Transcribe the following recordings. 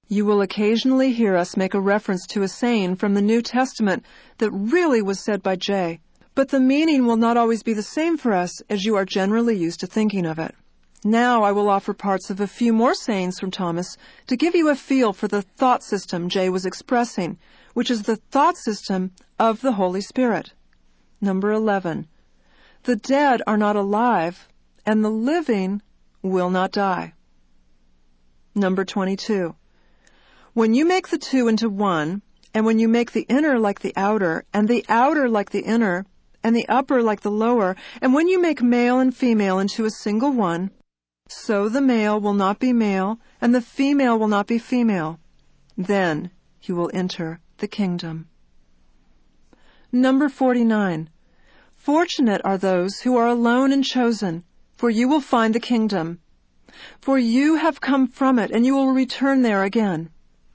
You will occasionally hear us make a reference to a saying from the New Testament that really was said by Jay, but the meaning will not always be the same for us as you are generally used to thinking of it. Now I will offer parts of a few more sayings from Thomas to give you a feel for the thought system Jay was expressing, which is the thought system of the Holy Spirit. Number 11. The dead are not alive, and the living will not die. Number 22. When you make the two into one, and when you make the inner like the outer, and the outer like the inner, and the upper like the lower, and when you make male and female into a single one, so the male will not be male, and the female will not be female. Then you will enter the kingdom. Number 49. Fortunate are those who are alone and chosen, for you will find the kingdom. For you have come from it, and you will return there again.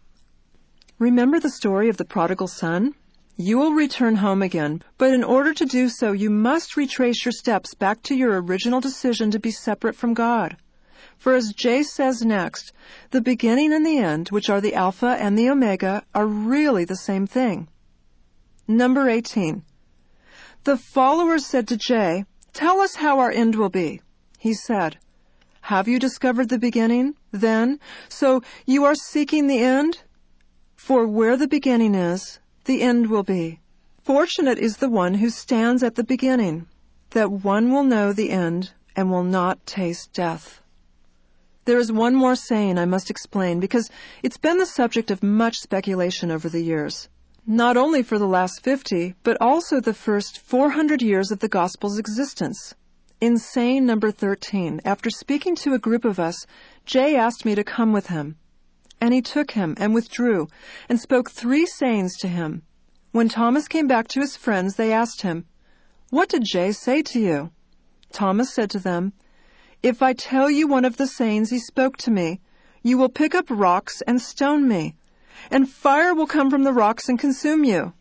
Remember the story of the prodigal son? You will return home again, but in order to do so, you must retrace your steps back to your original decision to be separate from God. For as Jay says next, the beginning and the end, which are the Alpha and the Omega, are really the same thing. Number 18. The followers said to Jay, "Tell us how our end will be." He said, "Have you discovered the beginning, then? So you are seeking the end? For where the beginning is, the end will be. Fortunate is the one who stands at the beginning, that one will know the end and will not taste death." There is one more saying I must explain because it's been the subject of much speculation over the years. Not only for the last 50, but also the first 400 years of the Gospel's existence. In saying number 13, after speaking to a group of us, Jay asked me to come with him. And he took him and withdrew and spoke 3 sayings to him. When Thomas came back to his friends, they asked him, "What did Jay say to you?" Thomas said to them, "If I tell you one of the sayings he spoke to me, you will pick up rocks and stone me, and fire will come from the rocks and consume you."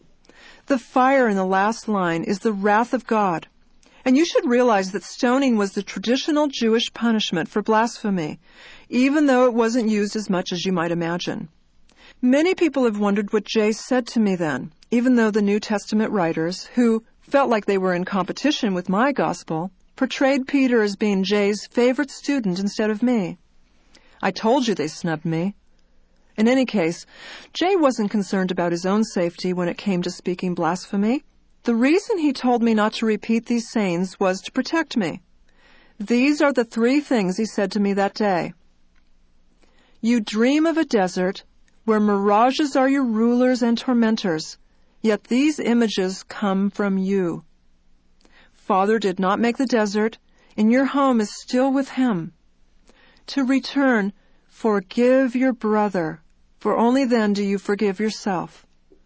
The fire in the last line is the wrath of God. And you should realize that stoning was the traditional Jewish punishment for blasphemy, even though it wasn't used as much as you might imagine. Many people have wondered what Jay said to me then, even though the New Testament writers, who felt like they were in competition with my gospel, portrayed Peter as being Jay's favorite student instead of me. I told you they snubbed me. In any case, Jay wasn't concerned about his own safety when it came to speaking blasphemy. The reason he told me not to repeat these sayings was to protect me. These are the 3 things he said to me that day. You dream of a desert where mirages are your rulers and tormentors, yet these images come from you. Father did not make the desert, and your home is still with him. To return, forgive your brother, for only then do you forgive yourself.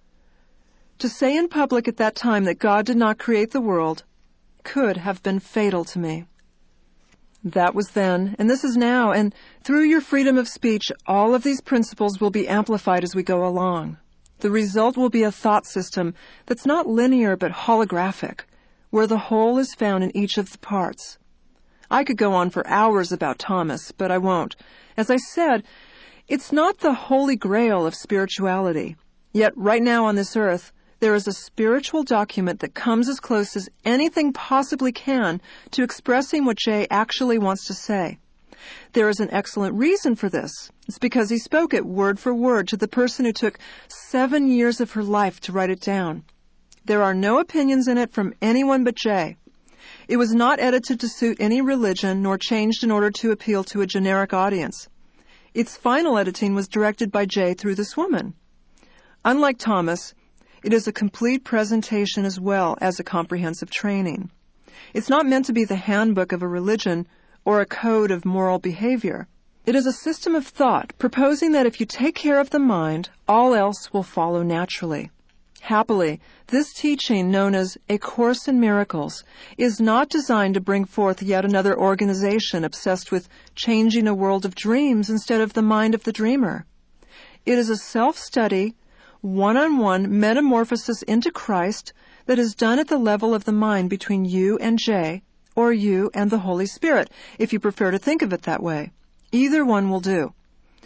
To say in public at that time that God did not create the world could have been fatal to me. That was then, and this is now, and through your freedom of speech, all of these principles will be amplified as we go along. The result will be a thought system that's not linear but holographic, where the whole is found in each of the parts. I could go on for hours about Thomas, but I won't. As I said, it's not the holy grail of spirituality. Yet right now on this earth, there is a spiritual document that comes as close as anything possibly can to expressing what Jay actually wants to say. There is an excellent reason for this. It's because he spoke it word for word to the person who took 7 years of her life to write it down. There are no opinions in it from anyone but Jay. It was not edited to suit any religion nor changed in order to appeal to a generic audience. Its final editing was directed by Jay through this woman. Unlike Thomas, it is a complete presentation as well as a comprehensive training. It's not meant to be the handbook of a religion or a code of moral behavior. It is a system of thought proposing that if you take care of the mind, all else will follow naturally. Happily, this teaching, known as A Course in Miracles, is not designed to bring forth yet another organization obsessed with changing a world of dreams instead of the mind of the dreamer. It is a self-study, one-on-one metamorphosis into Christ that is done at the level of the mind between you and Jay, or you and the Holy Spirit, if you prefer to think of it that way. Either one will do.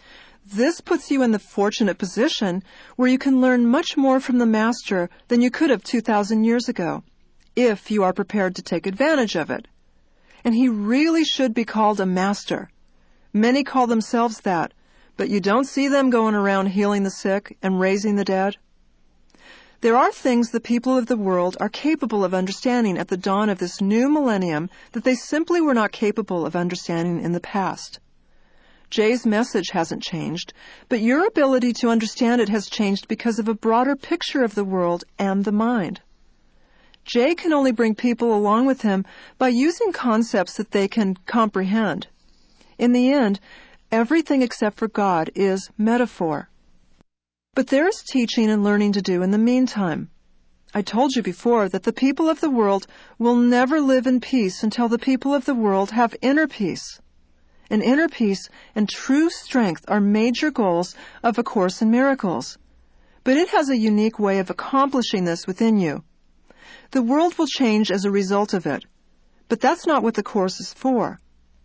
This puts you in the fortunate position where you can learn much more from the Master than you could have 2,000 years ago, if you are prepared to take advantage of it. And he really should be called a master. Many call themselves that, but you don't see them going around healing the sick and raising the dead. There are things the people of the world are capable of understanding at the dawn of this new millennium that they simply were not capable of understanding in the past. Jay's message hasn't changed, but your ability to understand it has changed because of a broader picture of the world and the mind. Jay can only bring people along with him by using concepts that they can comprehend. In the end, everything except for God is metaphor. But there is teaching and learning to do in the meantime. I told you before that the people of the world will never live in peace until the people of the world have inner peace. And inner peace and true strength are major goals of A Course in Miracles. But it has a unique way of accomplishing this within you. The world will change as a result of it. But that's not what the Course is for.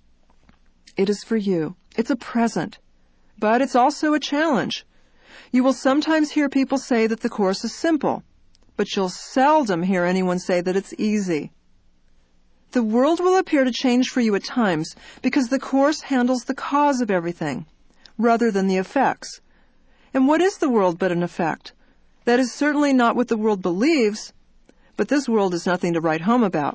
It is for you. It's a present. But it's also a challenge. You will sometimes hear people say that the Course is simple, but you'll seldom hear anyone say that it's easy. The world will appear to change for you at times because the Course handles the cause of everything, rather than the effects. And what is the world but an effect? That is certainly not what the world believes, but this world is nothing to write home about.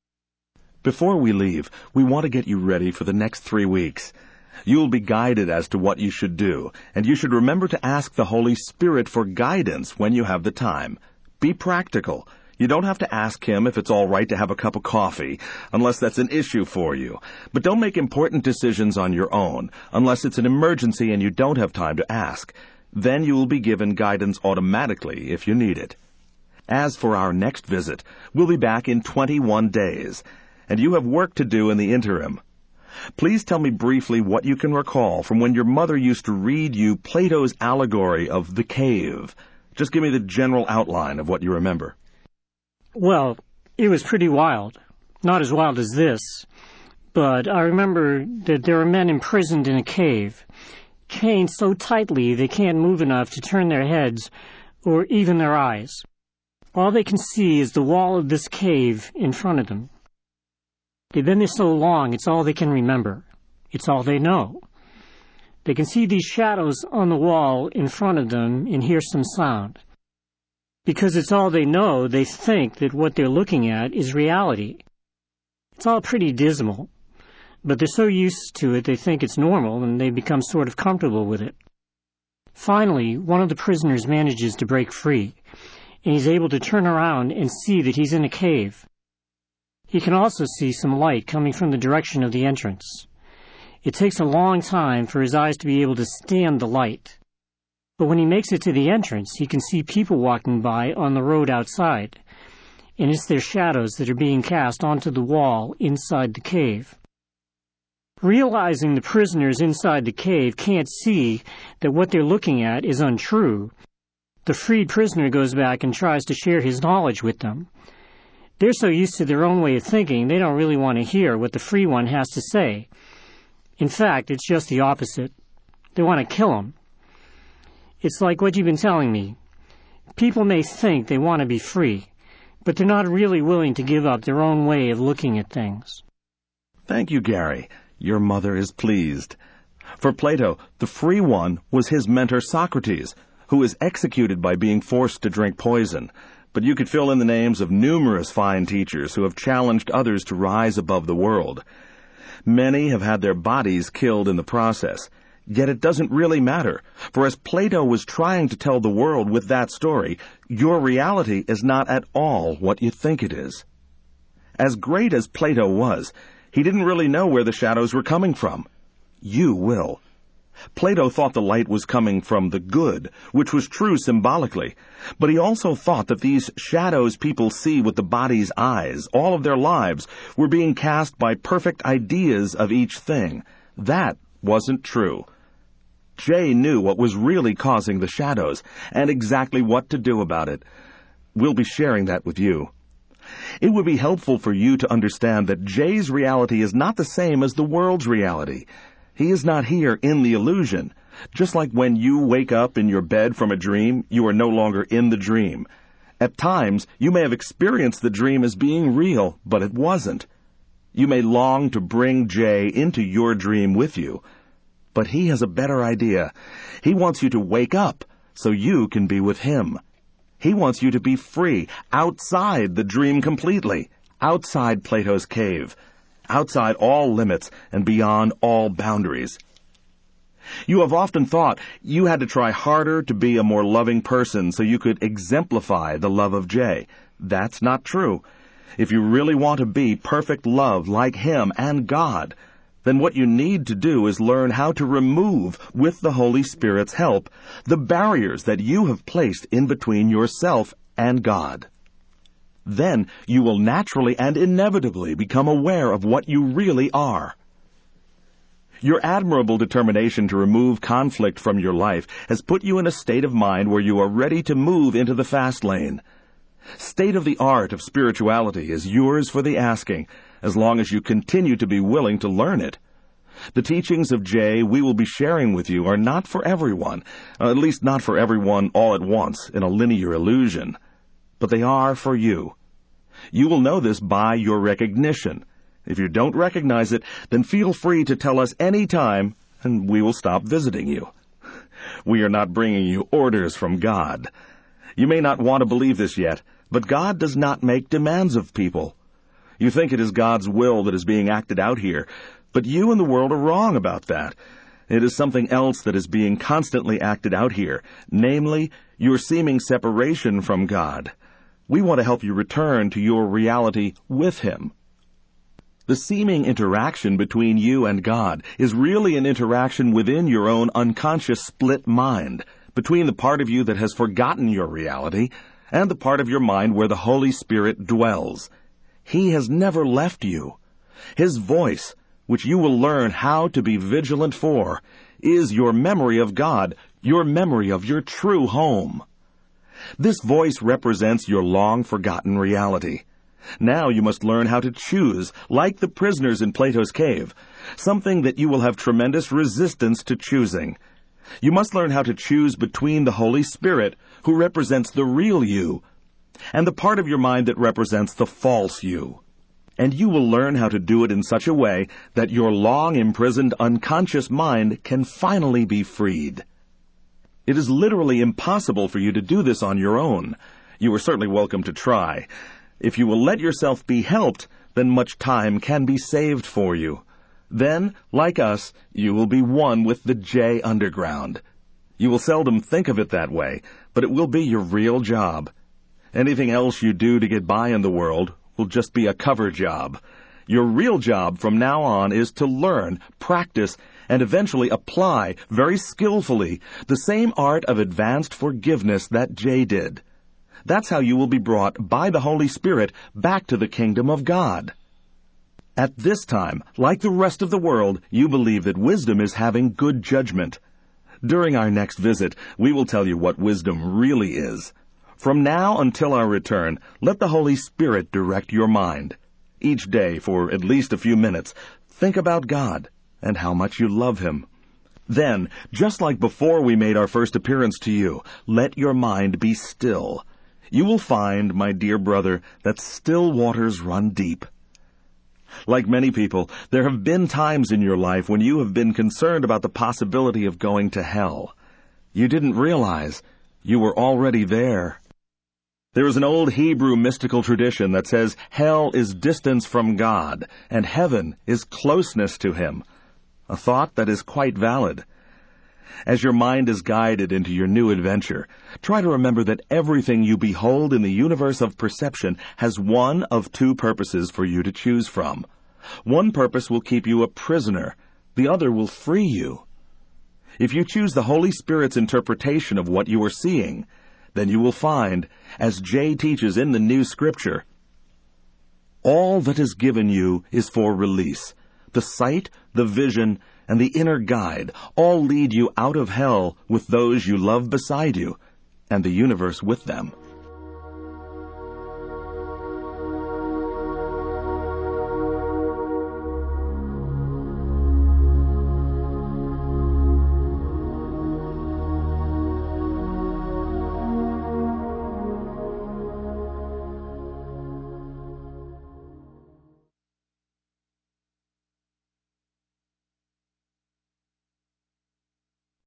Before we leave, we want to get you ready for the next 3 weeks. You will be guided as to what you should do, and you should remember to ask the Holy Spirit for guidance when you have the time. Be practical. You don't have to ask him if it's all right to have a cup of coffee, unless that's an issue for you. But don't make important decisions on your own, unless it's an emergency and you don't have time to ask. Then you will be given guidance automatically if you need it. As for our next visit, we'll be back in 21 days, and you have work to do in the interim. Please tell me briefly what you can recall from when your mother used to read you Plato's allegory of the cave. Just give me the general outline of what you remember. Well, it was pretty wild. Not as wild as this, but I remember that there are men imprisoned in a cave, chained so tightly they can't move enough to turn their heads or even their eyes. All they can see is the wall of this cave in front of them. They've been there so long, it's all they can remember. It's all they know. They can see these shadows on the wall in front of them and hear some sound. Because it's all they know, they think that what they're looking at is reality. It's all pretty dismal, but they're so used to it they think it's normal and they become sort of comfortable with it. Finally, one of the prisoners manages to break free, and he's able to turn around and see that he's in a cave. He can also see some light coming from the direction of the entrance. It takes a long time for his eyes to be able to stand the light. But when he makes it to the entrance, he can see people walking by on the road outside, and it's their shadows that are being cast onto the wall inside the cave. Realizing the prisoners inside the cave can't see that what they're looking at is untrue, the freed prisoner goes back and tries to share his knowledge with them. They're so used to their own way of thinking, they don't really want to hear what the free one has to say. In fact, it's just the opposite. They want to kill him. It's like what you've been telling me. People may think they want to be free, but they're not really willing to give up their own way of looking at things. Thank you, Gary. Your mother is pleased. For Plato, the free one was his mentor Socrates, who was executed by being forced to drink poison. But you could fill in the names of numerous fine teachers who have challenged others to rise above the world. Many have had their bodies killed in the process. Yet it doesn't really matter, for as Plato was trying to tell the world with that story, your reality is not at all what you think it is. As great as Plato was, he didn't really know where the shadows were coming from. You will. Plato thought the light was coming from the good, which was true symbolically, but he also thought that these shadows people see with the body's eyes, all of their lives, were being cast by perfect ideas of each thing. That wasn't true. Jay knew what was really causing the shadows, and exactly what to do about it. We'll be sharing that with you. It would be helpful for you to understand that Jay's reality is not the same as the world's reality. He is not here in the illusion, Just like when you wake up in your bed from a dream, you are no longer in the dream. At times, you may have experienced the dream as being real, but it wasn't. You may long to bring Jay into your dream with you, but he has a better idea. He wants you to wake up so you can be with him. He wants you to be free, outside the dream completely, outside Plato's cave, outside all limits and beyond all boundaries. You have often thought you had to try harder to be a more loving person so you could exemplify the love of Jay. That's not true. If you really want to be perfect love like him and God, then what you need to do is learn how to remove, with the Holy Spirit's help, the barriers that you have placed in between yourself and God. Then you will naturally and inevitably become aware of what you really are. Your admirable determination to remove conflict from your life has put you in a state of mind where you are ready to move into the fast lane. State-of-the-art of spirituality is yours for the asking, as long as you continue to be willing to learn it. The teachings of Jay we will be sharing with you are not for everyone, at least not for everyone all at once in a linear illusion, but they are for you. You will know this by your recognition. If you don't recognize it, then feel free to tell us any time, and we will stop visiting you. We are not bringing you orders from God. You may not want to believe this yet, but God does not make demands of people. You think it is God's will that is being acted out here, but you and the world are wrong about that. It is something else that is being constantly acted out here, namely, your seeming separation from God. We want to help you return to your reality with Him. The seeming interaction between you and God is really an interaction within your own unconscious split mind, between the part of you that has forgotten your reality and the part of your mind where the Holy Spirit dwells. He has never left you. His voice, which you will learn how to be vigilant for, is your memory of God, your memory of your true home. This voice represents your long-forgotten reality. Now you must learn how to choose, like the prisoners in Plato's cave, something that you will have tremendous resistance to choosing. You must learn how to choose between the Holy Spirit, who represents the real you, and the part of your mind that represents the false you. And you will learn how to do it in such a way that your long-imprisoned unconscious mind can finally be freed. It is literally impossible for you to do this on your own. You are certainly welcome to try. If you will let yourself be helped, then much time can be saved for you. Then, like us, you will be one with the Jay Underground. You will seldom think of it that way, but it will be your real job. Anything else you do to get by in the world will just be a cover job. Your real job from now on is to learn, practice, and eventually apply very skillfully the same art of advanced forgiveness that Jay did. That's how you will be brought by the Holy Spirit back to the kingdom of God. At this time, like the rest of the world, you believe that wisdom is having good judgment. During our next visit, we will tell you what wisdom really is. From now until our return, let the Holy Spirit direct your mind. Each day, for at least a few minutes, think about God and how much you love Him. Then, just like before we made our first appearance to you, let your mind be still. You will find, my dear brother, that still waters run deep. Like many people, there have been times in your life when you have been concerned about the possibility of going to hell. You didn't realize you were already there. There is an old Hebrew mystical tradition that says hell is distance from God and heaven is closeness to Him, a thought that is quite valid. As your mind is guided into your new adventure, try to remember that everything you behold in the universe of perception has one of two purposes for you to choose from. One purpose will keep you a prisoner, the other will free you. If you choose the Holy Spirit's interpretation of what you are seeing, then you will find, as Jay teaches in the New Scripture, all that is given you is for release. The sight, the vision, and the inner guide all lead you out of hell with those you love beside you, and the universe with them.